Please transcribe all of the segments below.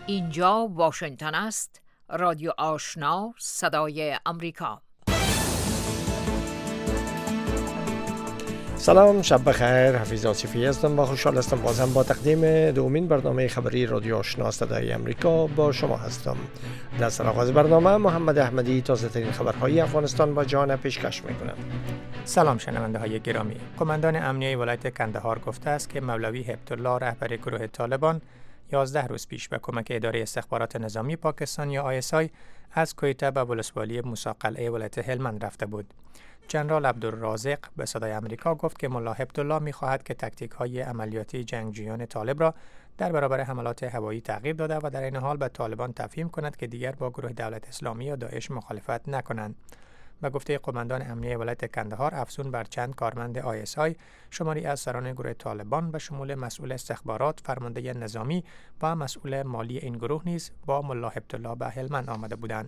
اینجا واشنگتن است. رادیو آشنا، صدای امریکا. سلام، شب بخیر. حفیظ آصفی هستم و خوشحال هستم بازم با تقدیم دومین برنامه خبری رادیو آشنا صدای امریکا با شما هستم. در سرآغاز برنامه محمد احمدی تازه ترین خبرهای افغانستان و جهان پیشکش میکنم. سلام شنونده های گرامی. قماندان امنیه ولایت کندهار گفته است که مولوی هبت‌الله رهبر گروه طالبان 11 روز پیش به کمک اداره استخبارات نظامی پاکستان یا ISI از کویته به ولسوالی موسی قلعه ولایت هلمند رفته بود. جنرال عبدالرازق به صدای امریکا گفت که ملا هبت‌الله می‌خواهد که تاکتیک‌های عملیاتی جنگجویان طالب را در برابر حملات هوایی تغییر داده و در این حال به طالبان تفهیم کند که دیگر با گروه دولت اسلامی یا داعش مخالفت نکنند. به گفته قماندان امنیه ولایت کندهار، افزون بر چند کارمند ISI شماری از سران گروه طالبان به شمول مسئول استخبارات، فرمانده نظامی و مسئول مالی این گروه نیز با ملا هبت‌الله به هلمند آمده بودند.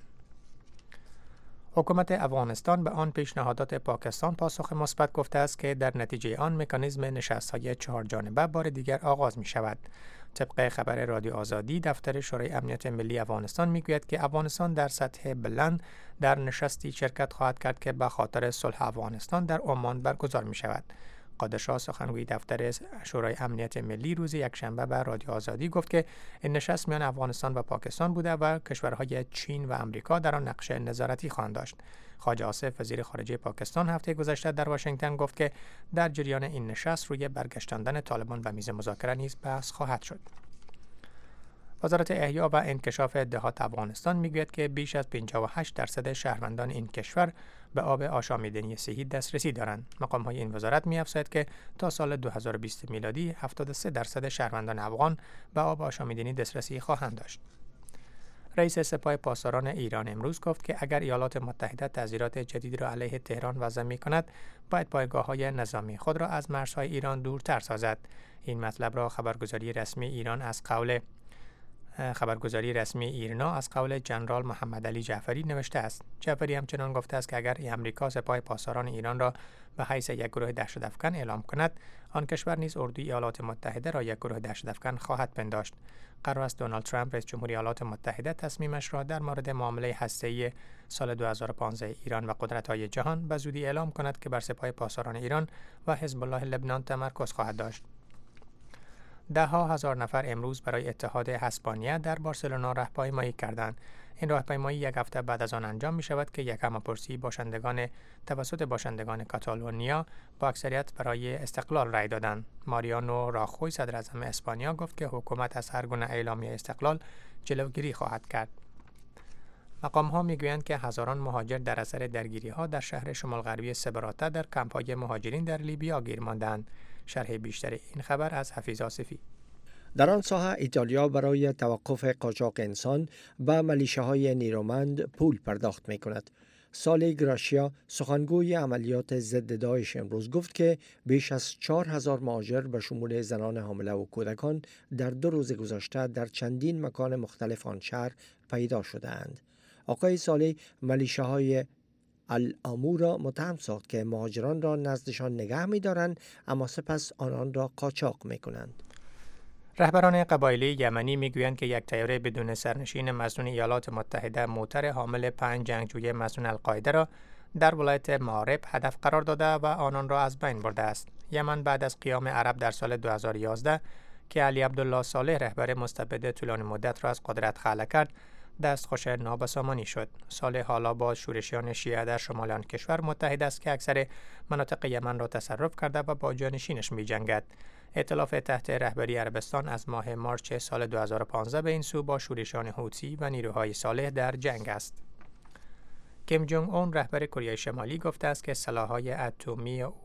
حکومت افغانستان به آن پیشنهادات پاکستان پاسخ مثبت گفته است که در نتیجه آن مکانیزم نشست‌های 4 جانبه بار دیگر آغاز می شود. طبق خبر رادیو آزادی، دفتر شورای امنیت ملی افغانستان میگوید که افغانستان در سطح بلند در نشستی شرکت خواهد کرد که به خاطر صلح افغانستان در عمان برگزار می شود. قادرشاه سخنگوی دفتر شورای امنیت ملی روز یکشنبه به رادیو آزادی گفت که این نشست میان افغانستان و پاکستان بوده و کشورهای چین و امریکا در آن نقش نظارتی خواهند داشت. خواجه آصف وزیر خارجه پاکستان هفته گذشته در واشنگتن گفت که در جریان این نشست روی برگشتاندن طالبان به میز مذاکره نیز بحث خواهد شد. وزارت احیا و انکشاف دهات افغانستان میگوید که بیش از 58% شهروندان این کشور به آب آشامیدنی صحی دسترسی دارند. مقام‌های این وزارت می‌افزاید که تا سال 2020 میلادی 73% شهروندان افغان به آب آشامیدنی دسترسی خواهند داشت. رئیس سپاه پاسداران ایران امروز گفت که اگر ایالات متحده تعزیرات جدید را علیه تهران وضع می‌کند، باید پایگاه‌های نظامی خود را از مرزهای ایران دورتر سازد. این مطلب را خبرگزاری رسمی ایرنا از قول جنرال محمد علی جعفری نوشته است. جعفری همچنان گفته است که اگر امریکا سپاه پاسداران ایران را به حیث یک گروه دهشت‌افکن اعلام کند، آن کشور نیز اردوی ایالات متحده را یک گروه دهشت‌افکن خواهد پنداشت. قرار است دونالد ترامپ رئیس جمهوری ایالات متحده تصمیمش را در مورد معامله هسته‌ای سال 2015 ایران و قدرت‌های جهان به زودی اعلام کند که بر سپاه پاسداران ایران و حزب الله لبنان تمرکز خواهد داشت. ده ها هزار نفر امروز برای اتحاد اسپانیا در بارسلونا راهپیمایی کردند. این راهپیمایی یک هفته بعد از آن انجام می شود که یک همه‌پرسی توسط باشندگان کاتالونیا با اکثریت برای استقلال رای دادند. ماریانو راخوی صدر اعظم اسپانیا گفت که حکومت از هر گونه اعلامیه استقلال جلوگیری خواهد کرد. مقام‌ها می‌گویند که هزاران مهاجر در اثر درگیری‌ها در شهر شمال غربی سبراتا در کمپ‌های مهاجرین در لیبیا گیر ماندند. شرح بیشتر این خبر از حفیظ آصفی. در آن ساحه ایتالیا برای توقف قاچاق انسان به ملیشه‌های نیرومند پول پرداخت می‌کند. سالی گراشیا سخنگوی عملیات ضد داعش امروز گفت که بیش از 4000 مهاجر به شمول زنان حامله و کودکان در 2 روز گذشته در چندین مکان مختلف آن شهر پیدا شده‌اند. آقای سالی ملیشه‌های الامو را متهم ساخت که مهاجران را نزدشان نگه می‌دارند اما سپس آنان را قاچاق می‌کنند. رهبران قبایلی یمنی میگویند که یک طیاره بدون سرنشین مظنون ایالات متحده موتر حامل 5 جنگجوی مظنون القاعده را در ولایت مارب هدف قرار داده و آنان را از بین برده است. یمن بعد از قیام عرب در سال 2011 که علی عبدالله صالح رهبر مستبد طولانی مدت را از قدرت خلع کرد، دستخوش نابسامانی شد. صالح حالا با شورشیان شیعه در شمال آن کشور متحد است که اکثر مناطق یمن را تصرف کرده و با جانشینش می‌جنگد. ائتلاف تحت رهبری عربستان از ماه مارچ سال 2015 به این سو با شورشیان حوثی و نیروهای صالح در جنگ است. کیم جونگ اون رهبر کره شمالی گفته است که سلاح‌های اتمی او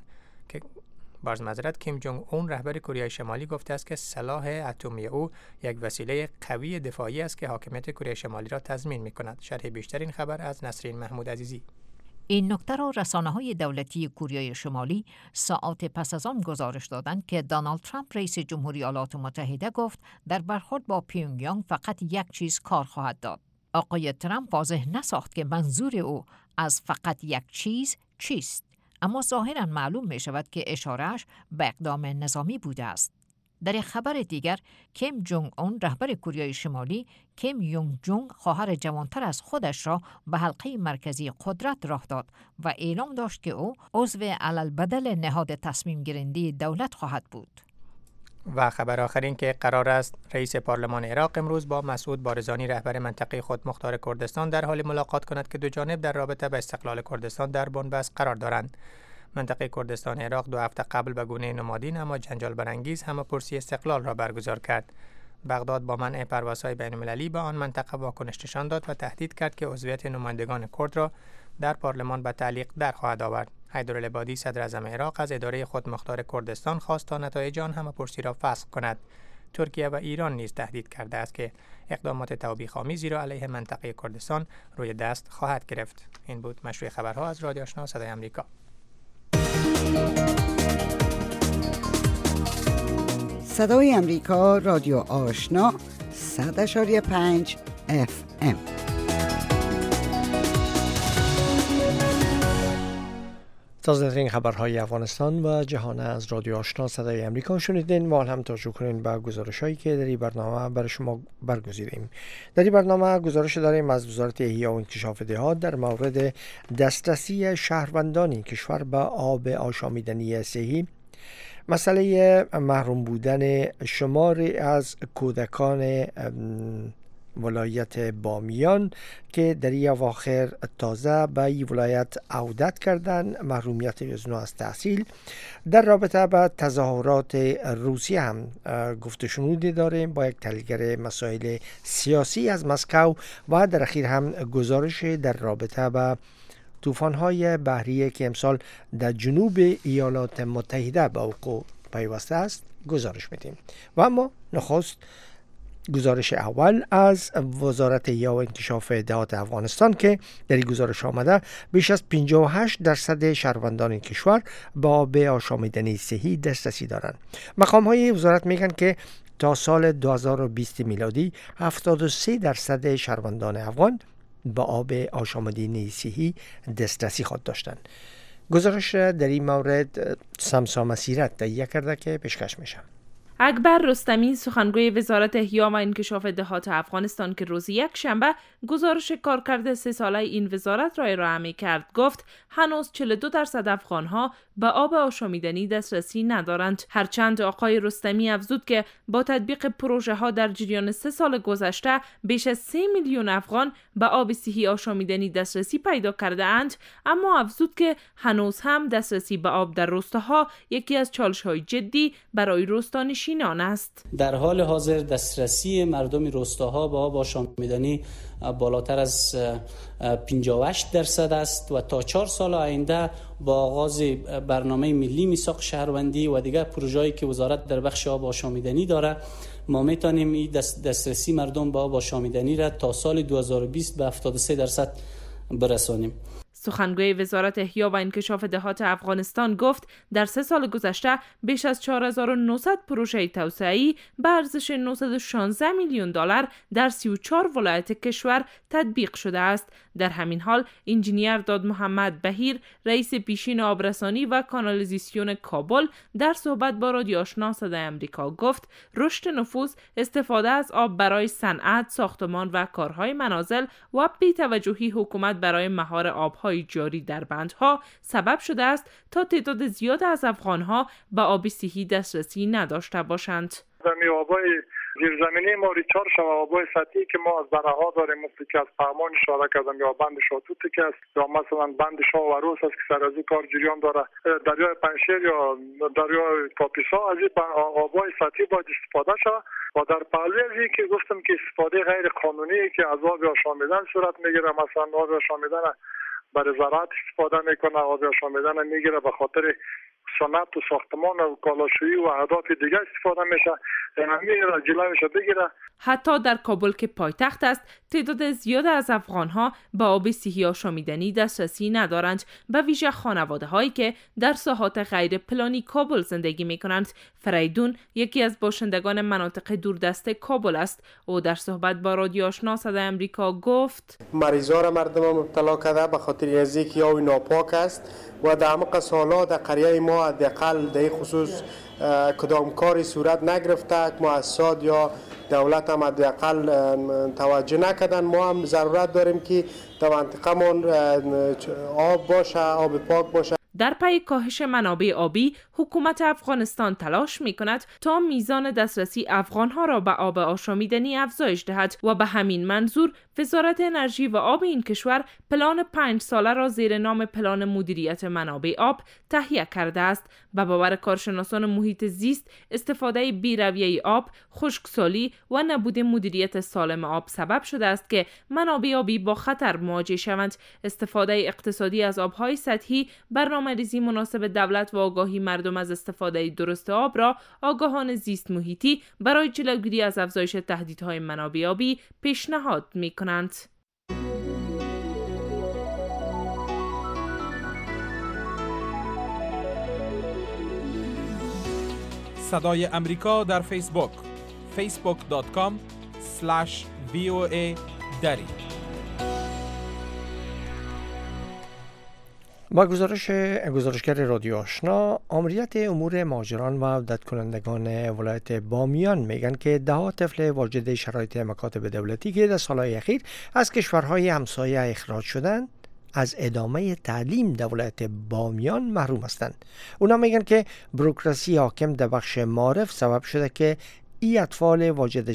کیم جونگ اون رهبر کره شمالی گفته است که سلاح اتمی او یک وسیله قوی دفاعی است که حاکمیت کره شمالی را تضمین می‌کند. شرح بیشتر این خبر از نسرین محمود عزیزی. این نکته را رسانه‌های دولتی کره شمالی ساعات پس از آن گزارش دادند که دونالد ترامپ رئیس جمهوری ایالات متحده گفت در برخورد با پیونگیانگ فقط یک چیز کار خواهد داد. آقای ترامپ واضح نساخت که منظور او از فقط یک چیز چیست، اما ظاهراً معلوم می شود که اشارهش به اقدام نظامی بوده است. در یک خبر دیگر، کیم جونگ اون رهبر کره شمالی کیم یونگ جونگ خواهر جوانتر از خودش را به حلقه مرکزی قدرت راه داد و اعلام داشت که او عضو علالبدل نهاد تصمیم گیرنده دولت خواهد بود. و خبر آخر این که قرار است رئیس پارلمان عراق امروز با مسعود بارزانی رهبر منطقه خودمختار کردستان در حال ملاقات کند که دو جانب در رابطه با استقلال کردستان در بنبست قرار دارند. منطقه کردستان عراق 2 هفته قبل به گونه نمادین اما جنجال برانگیز همه‌پرسی استقلال را برگزار کرد. بغداد با منع پروازهای بین‌المللی به آن منطقه واکنش نشان داد و تهدید کرد که عضویت نمایندگان کرد را در پارلمان به تعلیق در خواهد آورد. حیدرالعبادی صدر اعظم عراق از اداره خودمختار کردستان خواست تا نتایج آن همه‌پرسی را فسخ کند. ترکیه و ایران نیز تهدید کرده است که اقدامات توبیخ‌آمیزی را علیه منطقه کردستان روی دست خواهد گرفت. این بود مشروع خبرها از رادیو آشنا صدای آمریکا. صدای آمریکا، رادیو آشنا 100.5 FM. تازه‌ترین خبرهای افغانستان و جهان از رادیو آشنا صدای آمریکا شنیدین و هم توجه کنین به گزارش‌هایی که در این برنامه برای شما برگزیدیم. در این برنامه گزارش داریم از وزارت احیا و انکشاف دهات در مورد دسترسی شهروندان کشور به آب آشامیدنی صحی، مسئله محروم بودن شماری از کودکان ولایت بامیان که در این اواخر تازه به این ولایت عودت کردن، محرومیت ازنا از تحصیل. در رابطه با تظاهرات روسیه هم گفت و شنودی داریم با یک تحلیلگر مسائل سیاسی از مسکو و در اخیر هم گزارش در رابطه با طوفان‌های بحریه که امسال در جنوب ایالات متحده به وقوع پیوسته است گزارش میدیم. و اما نخست گزارش اول از وزارت احیا و انکشاف دهات افغانستان که در این گزارش آمده بیش از 58% شهروندان این کشور به آب آشامیدنی صحی دسترسی دارند. مقام‌های وزارت میگن که تا سال 2020 میلادی 73% شهروندان افغان به آب آشامیدنی صحی دسترسی خود داشتند. گزارش در این مورد سمسا مسیرت تهیه کرده که پیشکش میشه. اکبر رستمی سخنگوی وزارت احیا و انکشاف دهات افغانستان که روز یکشنبه گزارش کارکرد 3 ساله این وزارت را ارائه کرد گفت هنوز 42% افغانها به آب آشامیدنی دسترسی ندارند. هرچند آقای رستمی افزود که با تطبیق پروژه ها در جریان 3 سال گذشته بیش از 3 میلیون افغان به آب صحی آشامیدنی دسترسی پیدا کرده اند، اما افزود که هنوز هم دسترسی به آب در روستاها یکی از چالش‌های جدی برای روستانشینان است. در حال حاضر دسترسی مردم روستاها به آب آشامیدنی بالاتر از 58% است و تا 4 سال آینده با آغاز برنامه ملی میثاق شهروندی و دیگر پروژه‌ای که وزارت در بخش آب آشامیدنی داره ما میتونیم این دسترسی مردم به آب آشامیدنی را تا سال 2020 به 73% برسانیم. سخنگوی وزارت احیا و انکشاف دهات افغانستان گفت در 3 سال گذشته بیش از 4900 پروژه توسعه‌ای به ارزش 916 میلیون دلار در 34 ولایت کشور تطبیق شده است. در همین حال انجینیر داد محمد بهیر رئیس پیشین آبرسانی و کانالیزاسیون کابل در صحبت با رادیو آشنا صدای آمریکا گفت رشد نفوذ، استفاده از آب برای صنعت، ساختمان و کارهای منازل و بی‌توجهی حکومت برای مهار آبهای جاری در بندها سبب شده است تا تعداد زیاد از افغانها به آب صحی دسترسی نداشته باشند. زیرزمینی ما ریچار شد آبای سطحی که ما از بره‌ها داریم مثل که از فهمان اشاره کردم یا بند شاتوتی که است یا مثلا بند شاه و روس است که سر از این کار جریان داره، دریای پنشیر یا دریای کاپیسا، از این آبای سطحی باید استفاده شود و در پهلوی از این که گفتم که استفاده غیر قانونی که از آب آشامیدن صورت میگیره، مثلا آب آشامیدن برای زراعت استفاده میکنه، آب آشامیدن میگیره به خاطر صنعت و ساختمان و کالاشویی و اهداف دیگه استفاده میشه، همین را جلوش بگیره. حتی در کابل که پایتخت است تعداد زیاد از افغانها به آب صحی آشامیدنی دسترسی ندارند، به ویژه خانواده هایی که در ساحات غیر پلانی کابل زندگی می کنند. فریدون یکی از باشندگان مناطق دوردست کابل است. او در صحبت با رادیو آشنا صدای آمریکا گفت مریضا را مردم مبتلا کرده به خاطر از اینکه آب ناپاک است و در عمق سالها در قریه ما حداقل در خصوص کدام کاری صورت نگرفته، مؤسسات یا دولت هم حداقل توجه نکردن. ما هم ضرورت داریم که در منطقه‌مون آب باشه، آب پاک باشه. در پی کاهش منابع آبی، حکومت افغانستان تلاش می‌کند تا میزان دسترسی افغان‌ها را به آب آشامیدنی افزایش دهد و به همین منظور وزارت انرژی و آب این کشور پلان 5 ساله را زیر نام پلان مدیریت منابع آب تهیه کرده است. به باور کارشناسان محیط زیست، استفاده بی‌رویه آب، خشکسالی و نبود مدیریت سالم آب سبب شده است که منابع آبی با خطر مواجه شوند. استفاده اقتصادی از آب‌های سطحی، برنامه‌ریزی مناسب دولت و آگاهی مردم از استفاده درست آب را آگاهان زیست محیطی برای جلوگیری از افزایش تهدیدهای منابع آبی پیشنهاد می‌کنند. صدای امریکا در فیسبوک facebook.com/VOA دری. با گزارشگر رادیو آشنا، آمریت امور مهاجران و عودت کنندگان ولایت بامیان میگن که ده طفل واجد شرایط مکاتب دولتی که در سالهای اخیر از کشورهای همسایه اخراج شدند از ادامه تعلیم در ولایت بامیان محروم هستند. اونا میگن که بروکراسی حاکم در بخش معارف سبب شده که این اطفال واجد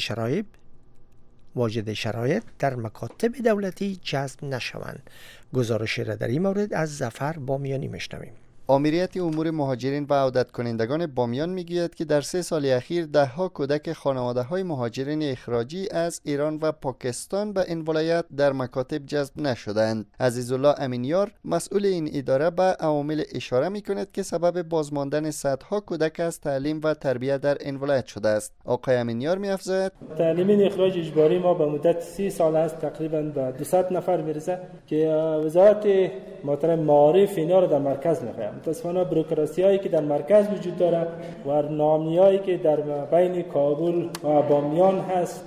شرایط در مکاتب دولتی جذب نشوند. گزارش را در این مورد از ظفر بامیانی میشنویم. آمریت امور مهاجرین و عودت کنندگان بامیان میگوید که در 3 سال اخیر دهها کودک خانواده‌های مهاجرین اخراجی از ایران و پاکستان به این ولایت در مکاتب جذب نشدند. عزیزالله امینیار مسئول این اداره به عوامل اشاره میکند که سبب بازماندن صدها کودک از تعلیم و تربیت در این ولایت شده است. آقای امینیار می‌افزاید تعلیم اخراج اجباری ما به مدت 30 سال است، تقریبا به 200 نفر میرسه که وزارت محترم معارف اینا رو در مرکز می‌خواهد. متاسفانه بروکراسی هایی که در مرکز وجود داره و ناامنی هایی که در بین کابل و بامیان هست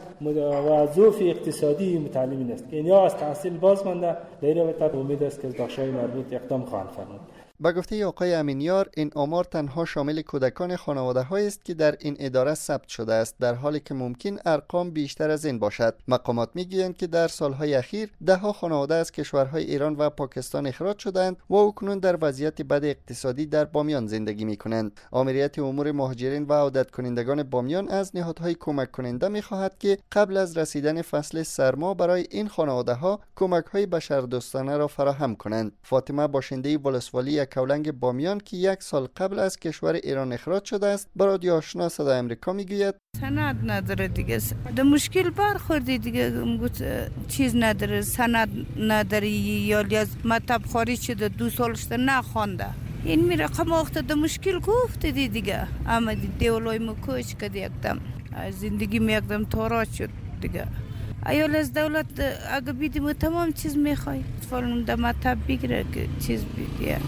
و ضعف اقتصادی متعلمین است که اینها از تحصیل باز مانده. در این رابطه امید است که بخش‌های مربوط اقدام خواهند فرمود. با گفته آقای امینیار، این آمار تنها شامل کودکان خانواده‌هایی است که در این اداره ثبت شده است، در حالی که ممکن ارقام بیشتر از این باشد. مقامات میگویند که در سالهای اخیر ده‌ها خانواده از کشورهای ایران و پاکستان اخراج شدند و اکنون در وضعیت بد اقتصادی در بامیان زندگی می‌کنند. آمریت امور مهاجرین و عودت کنندگان بامیان از نهادهای کمک کننده می‌خواهد که قبل از رسیدن فصل سرما برای این خانواده‌ها کمک‌های بشردوستانه را فراهم کنند. فاطمه باشنده ولسوالی کولنگ بامیان که 1 سال قبل از کشور ایران اخراج شده است، با رادیو آشنا صدای امریکا میگوید سند نداره دیگه، در مشکل برخوردی دیگه، چیز نداره، سند نداره، یا از مطب خارج شده 2 سال شده نخوانده، این می رقم وقت در مشکل گفته دیگه. اما دیولای مکوش کردی اکدم زندگی می اکدم تاراج شد دیگه. ایال از دولت اگه بیدیم تمام چیز میخوای فلان در مطب بگیره که چیز بیدیه،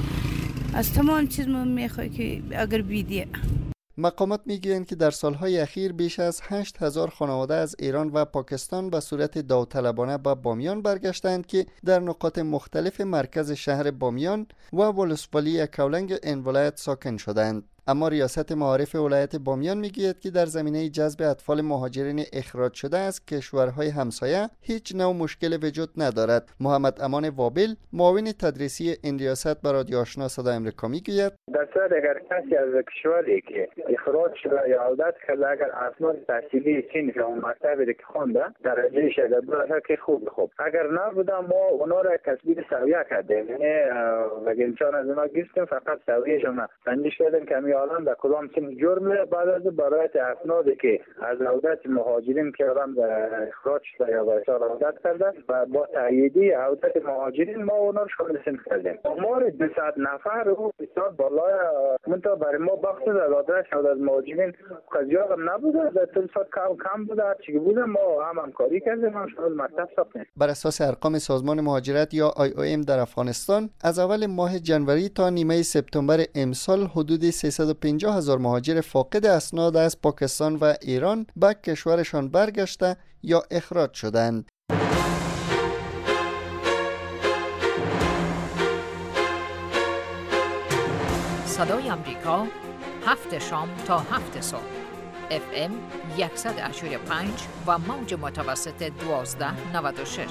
از تمام چیز میخوای که اگر بیدیه. مقامات میگویند که در سالهای اخیر بیش از 8000 خانواده از ایران و پاکستان به صورت داوطلبانه به بامیان برگشتند که در نقاط مختلف مرکز شهر بامیان و ولسوالی کولنگ این ولایت ساکن شدند. اما ریاست معارف ولایت بامیان میگوید که در زمینه جذب اطفال مهاجرین اخراج شده از کشورهای همسایه هیچ نوع مشکل وجود ندارد. محمد امان وابل، معاون تدریسی این ریاست، به رادیو آشنا صدای امریکا میگوید در صورت اگر کسی از کشوری که اخراج شده یا عودت کرده، اگر اسناد تحصیلی چین یا مکتبی که خونده درجهش اگر باشه که خوب، اگر نبوده ما اونا را تثبیت سویه کردیم، یعنی اگر امتحان از اونا گرفتیم فقط سویهشون سنجش کردیم که الان در کدام چین جرمه. بعد از برای اسنادی که از عودت مهاجرین که الان اخراج شده یا به اصال عودت کرده و با تاییدی عودت مهاجرین ما اونا رو شامل صنف کردیم. آمار 200 نفر رو بسیار بالای منتها برای ما بخش از عودت از مهاجرین قضیه هم نبوده، در تلسات کم بوده، هرچی بوده ما هم همکاری کردیم، هم شامل مکتب ساختیم. بر اساس ارقام سازمان مهاجرت یا IOM در افغانستان، از اول ماه جنوری تا نیمه سپتامبر امسال حدود 350,000 مهاجر فاقد اسناد از پاکستان و ایران به کشورشان برگشته یا اخراج شدند. صدای امریکا 7 شام تا 7 صبح. FM 100.5 و موج متوسط 1296.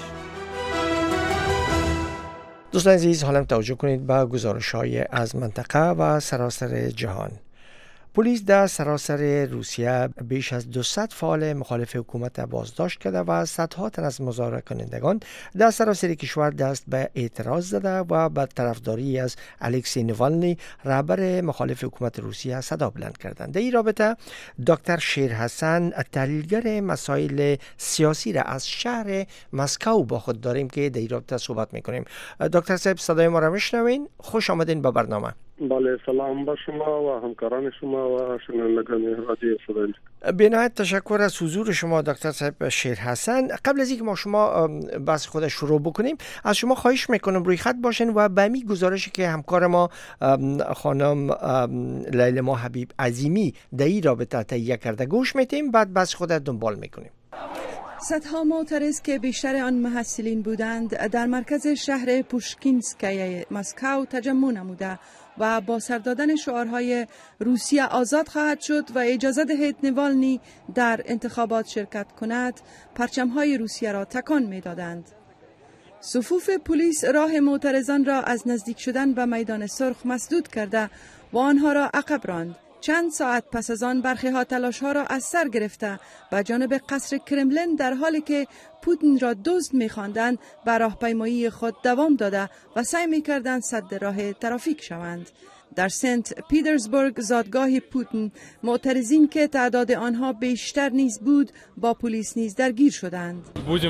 دوستان عزیز، حالا توجه کنید به گزارش‌های از منطقه و سراسر جهان. پلیس در سراسر روسیه بیش از 200 فعال مخالف حکومت بازداشت کرده و صدها تن از مظاهره کنندگان در سراسر کشور دست به اعتراض زده و به طرفداری از الکسی نوالنی، رهبر مخالف حکومت روسیه، صدا بلند کردند. در این رابطه دکتر شیرحسن، تحلیلگر مسائل سیاسی را از شهر مسکو با خود داریم که در این رابطه صحبت میکنیم. دکتر صاحب، صدای ما را میشنوین؟ خوش آمدین به برنامه. بله، سلام به شما و همکاران شما و شنوندگان رادیو صدای. بنهایت تشکر از حضور شما دکتر صاحب شیرحسن. قبل از اینکه ما شما بحث خود شروع بکنیم، از شما خواهش میکنم روی خط باشین و به می گزارشی که همکار ما خانم لیلا حبیب عظیمی در این رابطه تهیه کرده گوش میتیم، بعد بحث خود دنبال میکنیم. صدها معترض که بیشتر آن محصلین بودند در مرکز شهر پوشکینسکای مسکو تجمع نموده و با سر دادن شعارهای روسیه آزاد خواهد شد و اجازه دهید نوالنی در انتخابات شرکت کند، پرچمهای روسیه را تکان می دادند. صفوف پلیس راه معترضان را از نزدیک شدن به میدان سرخ مسدود کرده و آنها را عقب راند. چند ساعت پس از آن برخی ها تلاش ها را از سر گرفته به جانب قصر کرملین در حالی که پوتین را دزد می‌خواندند به راهپیمایی خود دوام داده و سعی می‌کردند سد راه ترافیک شوند. در سنت پیترزبورگ، زادگاه پوتین، معترضین که تعداد آنها بیشتر نیز بود با پلیس نیز درگیر شدند.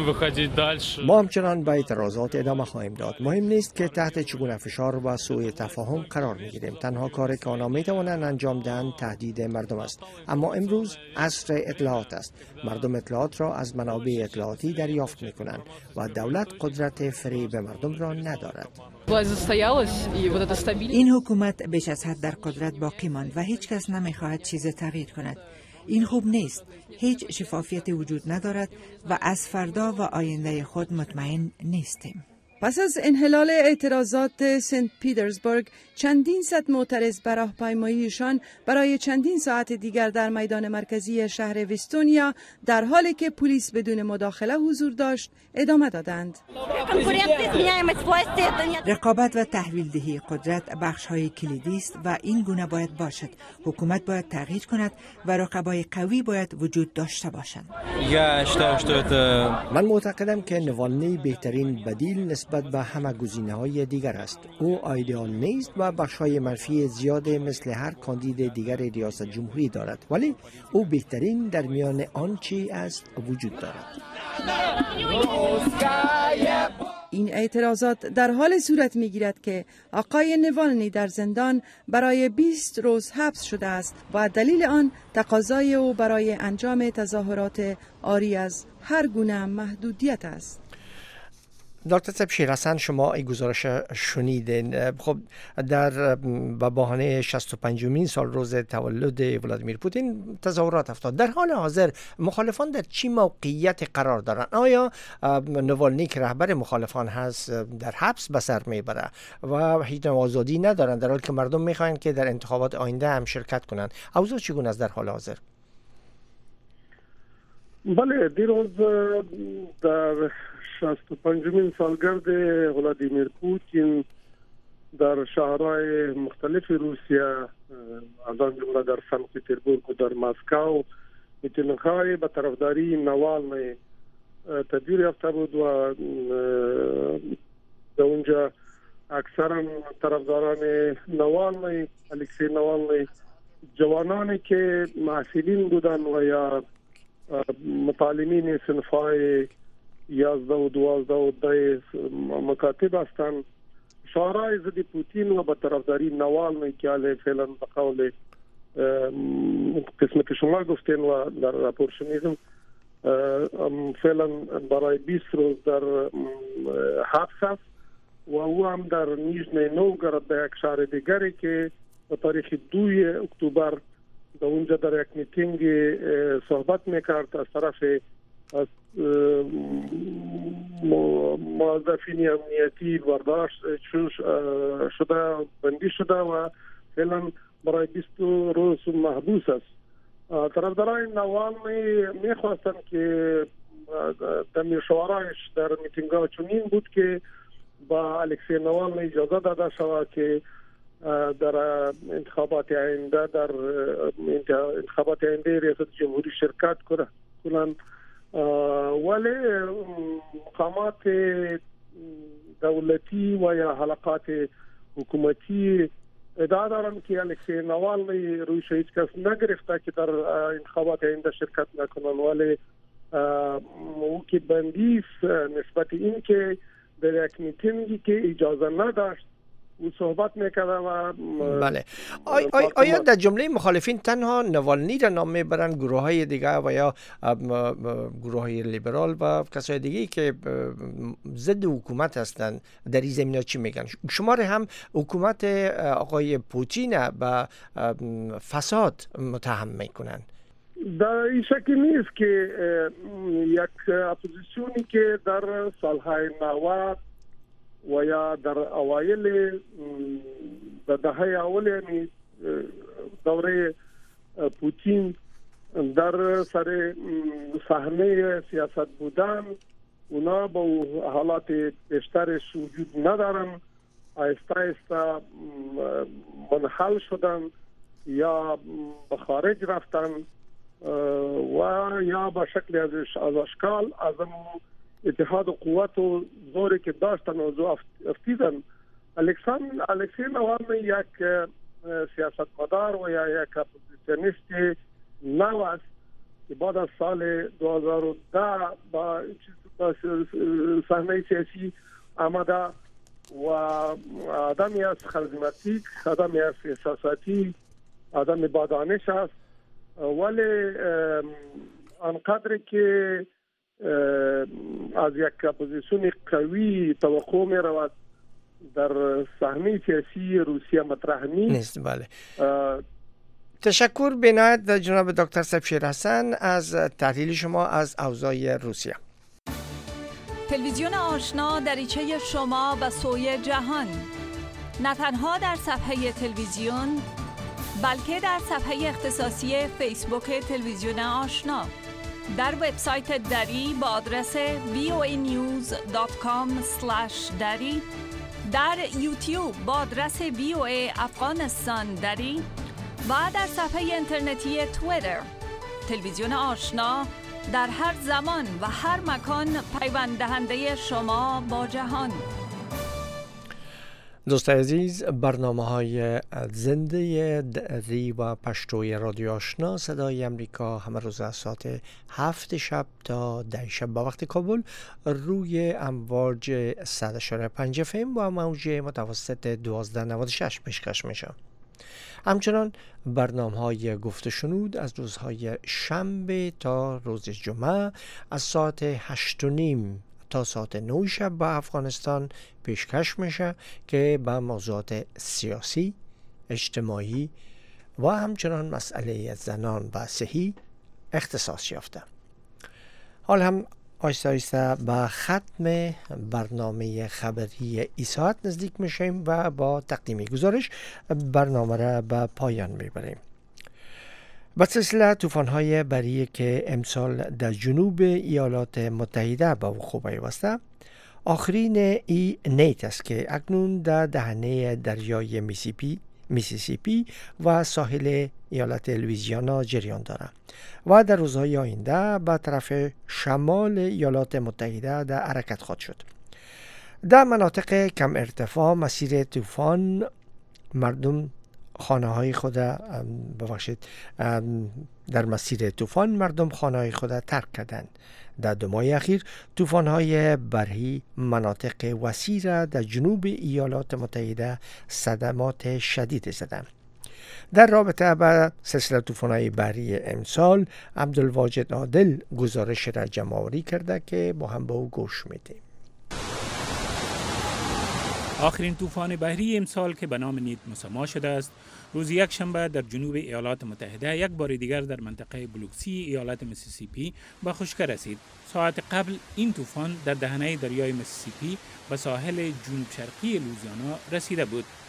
ما همچنان به اعتراضات ادامه خواهیم داد. مهم نیست که تحت چگونه فشار و سوء تفاهم قرار میگیریم. تنها کاری که آنها میتوانند انجام دهند تهدید مردم است. اما امروز عصر اطلاعات است. مردم اطلاعات را از منابع اطلاعاتی دریافت میکنند و دولت قدرت فریب مردم را ندارد. این حکومت بیش از حد در قدرت باقی ماند و هیچ کس نمیخواهد چیز تغییر کند. این خوب نیست. هیچ شفافیتی وجود ندارد و از فردا و آینده خود مطمئن نیستیم. پس از انحلال اعتراضات سنت پیترزبورگ، چندین صد معترض به راهپیماییشان برای چندین ساعت دیگر در میدان مرکزی شهر ویستونیا در حالی که پلیس بدون مداخله حضور داشت ادامه دادند. رقابت و تحویل دهی قدرت بخش‌های کلیدی است و این گونه باید باشد. حکومت باید تغییر کند و رقبای قوی باید وجود داشته باشند. من معتقدم که نوالنی بهترین بدیل نسبت به همه گزینه‌های دیگر است. او ایدئال نیست و بخش‌های منفی زیاد مثل هر کاندید دیگر ریاست جمهوری دارد، ولی او بهترین در میان آنچه است وجود دارد. این اعتراضات در حال صورت می‌گیرد که آقای نوالنی در زندان برای 20 روز حبس شده است و دلیل آن تقاضای او برای انجام تظاهرات عاری از هر گونه محدودیت است. دکتر صاحب شیرحسن، شما این گزارش شنیدین. خب در به بهانه 65مین سال روز تولد ولادیمیر پوتین تظاهرات افتاد. در حال حاضر مخالفان در چی موقعیت قرار دارند؟ آیا نوالنی که رهبر مخالفان هست در حبس به سر میبره و هیچ آزادی ندارند، در حالی که مردم میخواهند که در انتخابات آینده هم شرکت کنند؟ اوضاع چگونه است در حال حاضر؟ بله، دیروز در 65مین سالگرد ولادیمیر پوتین در شهرهای مختلف روسیه، از آن جمله در سن پترزبورگ و در مسکو، میتینگ‌های به طرفداری نوالنی تدبیر یافته بود و در اونجا اکثرا طرفداران نوالنی، الکسی نوالنی، جوانانی که محصلین بودند و یا متعلمین صنف‌های 11 و 12 و 13 مکاتب هستند، شعارهای ضد پوتین و به طرفداری نوالنی که علیه فعلا به قول قسمی که شما گفتین و در راپور شنیدم فعلا برای 20 روز در حبس است و او هم در نیژنی نوگراد در یک شهر دیگری که به تاریخ 2 اکتبر در اونجا در یک میتینگ صحبت میکرد از طرف از موظفین امنیتی برداشت شده، بندی شده و فعلا برای 20 روز محبوس است. طرفداران نوالنی میخواستند که در شعارش در میتینگ‌ها چنین بود که با الکسی نوالنی اجازه داده شود که در انتخابات آینده ریاست جمهوری شرکت کنند، ولی مقامات دولتی و یا حلقات حکومتی ادعا دارند که الکسی نوالنی رویش هیچ کس نگرفته که در انتخابات آینده شرکت نکنند، ولی او که بندی نسبت این که در یک میتینگی که اجازه نداشت او صحبت میکرده و بله. آیا در جمله مخالفین تنها نوالنی را نام میبرند، گروه های دیگه و یا گروه های لیبرال و کسای دیگه که ضد حکومت هستند در این زمینه چی میگن؟ شماره هم حکومت آقای پوتین به فساد متهم میکنن. در این شکل نیست که یک اپوزیسیونی که در سالهای 90 و یا در اوایل در دهه اول یعنی دوره پوتین در سر صحنه سیاست بودن، اونا با حالات بیشترش وجود ندارن، آهسته آهسته منحل شدن یا به خارج رفتن و یا به شکل از اشکال از اتحاد و قوت و زوری که داشتن و زو افتیدن. الکسی نوالنی یک سیاستمدار و یا یک اپوزیسیونیست نو است که بعد از سال 2010 با صحنه سیاسی آمده و آدمی از خزمتی، آدمی از احساساتی، آدم با دانش است، ولی آنقدر که از یک اپوزیسیون قوی توقع می رود در صحنه سیاسی روسیه مطرح نیست. بله. تشکر بینایت جناب دکتر سبشیر حسن از تحلیل شما از اوضاع روسیه. تلویزیون آشنا دریچه شما به سوی جهان، نه تنها در صفحه تلویزیون بلکه در صفحه اختصاصی فیسبوک تلویزیون آشنا، در وبسایت دری با آدرس voanews.com/dari، در یوتیوب با آدرس VOA افغانستان دری و در صفحه اینترنتی توییتر. تلویزیون آشنا در هر زمان و هر مکان پیوند دهنده شما با جهان. دوستان عزیز، برنامه‌های زنده دری و پشتوی رادیو آشنا صدای امریکا همه روز از ساعت 7 شب تا 10 شب به وقت کابل روی امواج 100.5 FM و موج متوسط 1296 پیشکش میشه. همچنان برنامه‌های گفت و شنود از روزهای شنبه تا روز جمعه از ساعت 8:30 تا ساعت 9 شب با افغانستان پیشکش میشه که به موضوعات سیاسی، اجتماعی و همچنان مسئله زنان و صحی اختصاص یافته. حال هم آیسته آیسته به ختم برنامه خبری ای ساعت نزدیک میشیم و با تقدیم گزارش برنامه را به پایان میبریم. به سلسله طوفان‌های برری که امسال در جنوب ایالات متحده به وقوع پیوسته، آخرین نیت است که اکنون در دهنه دریای میسیسیپی و ساحل ایالت لوئیزیانا جریان دارد و در روزهای آینده به طرف شمال ایالات متحده در حرکت خواهد شد. در مناطق کم ارتفاع مسیر طوفان مردم خانه‌های خود در مسیر طوفان مردم خانه‌های خود ترک کردند. در 2 ماه اخیر طوفان‌های برهی مناطق وسیع را در جنوب ایالات متحده صدمات شدید زدند. در رابطه با سلسله طوفان‌های برهی امسال عبدالواجد عادل گزارش را جمع‌آوری کرده که با هم به او گوش میدیم. آخرین طوفان بحری امسال که به نام نیت مسما شده است، روز یکشنبه در جنوب ایالات متحده یک بار دیگر در منطقه بلوکسی ایالت میسیسیپی به خشکی رسید. ساعت قبل این طوفان در دهنه دریای میسیسیپی به ساحل جنوب شرقی لوئیزیانا رسیده بود.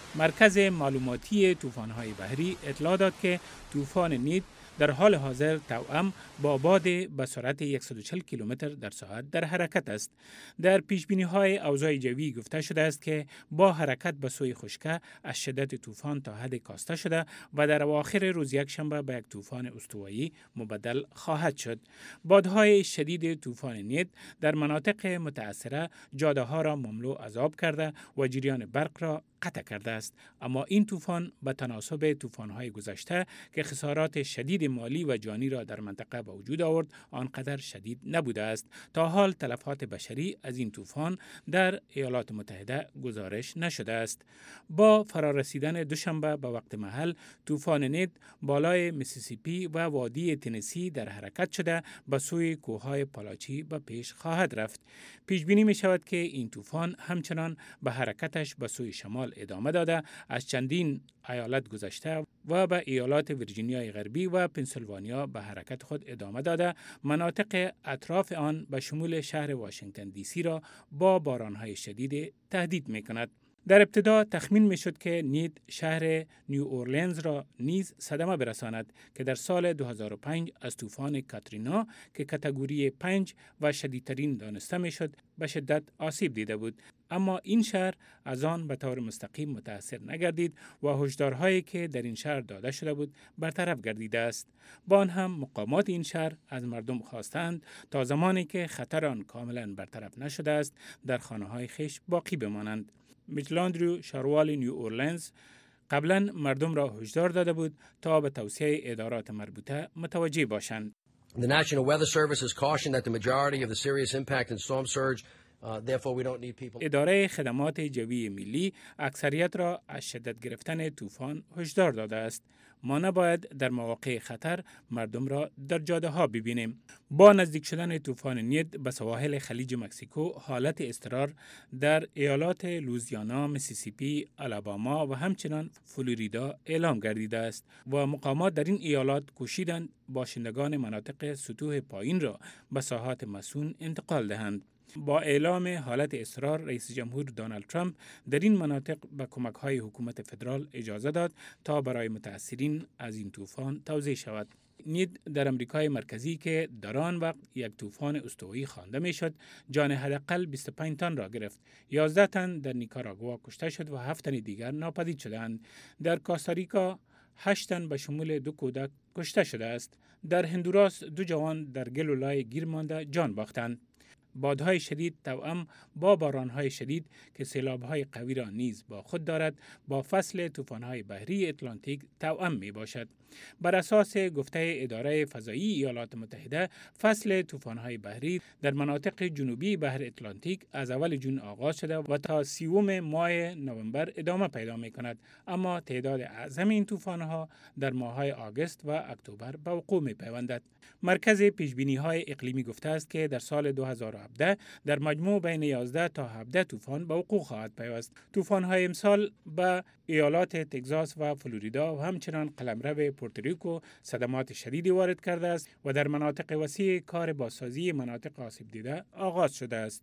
مرکز معلوماتی طوفان‌های بحری اطلاع داد که طوفان نید در حال حاضر توأم با باد به سرعت 140 کیلومتر در ساعت در حرکت است. در پیشبینی‌های اوضاع جوی گفته شده است که با حرکت به سوی خشکی از شدت طوفان تا حد کاسته شده و در اواخر روز یکشنبه به یک طوفان استوایی مبدل خواهد شد. بادهای شدید طوفان نید در مناطق متأثره جاده‌ها را مملو از آب کرده و جریان برق را قطع کرده است، اما این طوفان به تناسب طوفان‌های گذشته که خسارات شدید مالی و جانی را در منطقه به وجود آورد آنقدر شدید نبوده است. تا حال تلفات بشری از این طوفان در ایالات متحده گزارش نشده است. با فرارسیدن دوشنبه به وقت محل طوفان نید بالای میسیسیپی و وادی تنسی در حرکت شده به سوی کوههای پالاچی به پیش خواهد رفت. پیش بینی می شود که این طوفان همچنان به حرکتش به سوی شمال ادامه داده از چندین ایالت گذشته و به ایالات ویرجینیای غربی و پنسیلوانیا به حرکت خود ادامه داده مناطق اطراف آن به شمول شهر واشنگتن دی سی را با بارانهای شدید تهدید می کند. در ابتدا تخمین می شد که نید شهر نیو اورلینز را نیز صدمه برساند که در سال 2005 از طوفان کاترینا که کاتگوری 5 و شدیدترین دانسته می شد به شدت آسیب دیده بود، اما این شهر از آن به طور مستقیم متاثر نگردید و هشدارهایی که در این شهر داده شده بود برطرف گردیده است. با آن هم مقامات این شهر از مردم خواستند تا زمانی که خطر آن کاملا برطرف نشده است در خانه‌های خویش باقی بمانند. میچل آندریو شاروال نیو اورلینز قبلا مردم را هشدار داده بود تا به توصیه ادارات مربوطه متوجه باشند. The National Weather Service has cautioned that the majority of the serious impact and storm surge therefore we don't need people. اداره خدمات جوی ملی اکثریت را از شدت گرفتن طوفان هشدار داده است. ما نباید در مواقع خطر مردم را در جاده ها ببینیم. با نزدیک شدن طوفان نید به سواحل خلیج مکزیکو حالت اضطرار در ایالات لوزیانا، میسیسیپی، آلاباما و همچنان فلوریدا اعلام گردیده است و مقامات در این ایالات کوشیدند باشندگان مناطق سطوح پایین را به ساحات مسون انتقال دهند. با اعلام حالت اضطرار رئیس جمهور دونالد ترامپ در این مناطق به کمک‌های حکومت فدرال اجازه داد تا برای متاثرین از این طوفان توزیع شود. نید در امریکای مرکزی که در آن وقت یک طوفان استوایی خوانده میشد، جان حداقل 25 تن را گرفت. 11 تن در نیکاراگوا کشته شد و 7 تن دیگر ناپدید شدند. در کوستاریکا 8 تن به شمول 2 کودک کشته شده است. در هندوراس 2 جوان در گل و لای گیر مانده جان باختند. بادهای شدید توأم با بارانهای شدید که سیلابهای قوی را نیز با خود دارد با فصل طوفانهای بحری اتلانتیک توأم می باشد. بر اساس گفته اداره فضایی ایالات متحده فصل طوفانهای بحری در مناطق جنوبی بحر اتلانتیک از اول جون آغاز شده و تا 30 ماه نوامبر ادامه پیدا می کند، اما تعداد اعظم این طوفانها در ماه‌های آگوست و اکتبر به وقوع می پیوندد. مرکز پیشبینی‌های اقلیمی گفته است که در سال 2017 در مجموع بین 11 تا 17 طوفان به وقوع خواهد پیوست. طوفان‌های امسال به ایالات تگزاس و فلوریدا و همچنان قلمرو پورتوریکو صدمات شدیدی وارد کرده است و در مناطق وسیع کار بازسازی مناطق آسیب دیده آغاز شده است.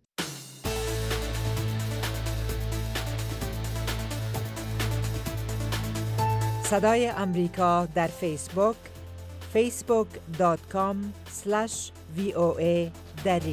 صدای امریکا در فیسبوک facebook.com/VOA دری.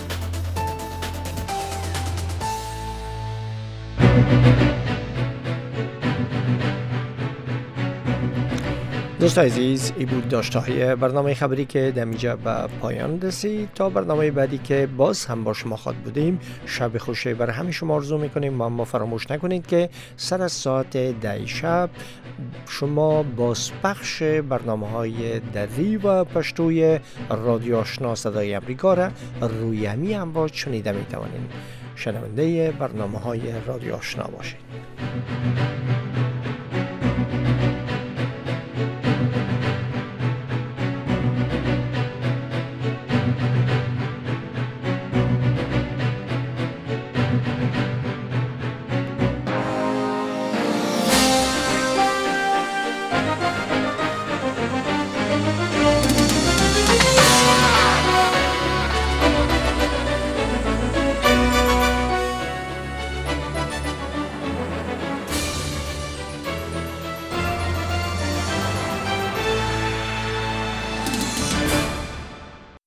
دوست عزیز، ای بود داشته برنامه خبری که دمیجا به پایان رسید. تا برنامه بعدی که باز هم با شما خواهد بودیم، شب خوشی برای همه شما آرزو میکنیم. اما فراموش نکنید که سر از ساعت 10 شب شما بازپخش برنامه‌های دری و پشتوی رادیو آشنا صدای امریکا را روی همین امواج شنیده میتوانید. شنونده برنامه‌های رادیو آشنا باشید.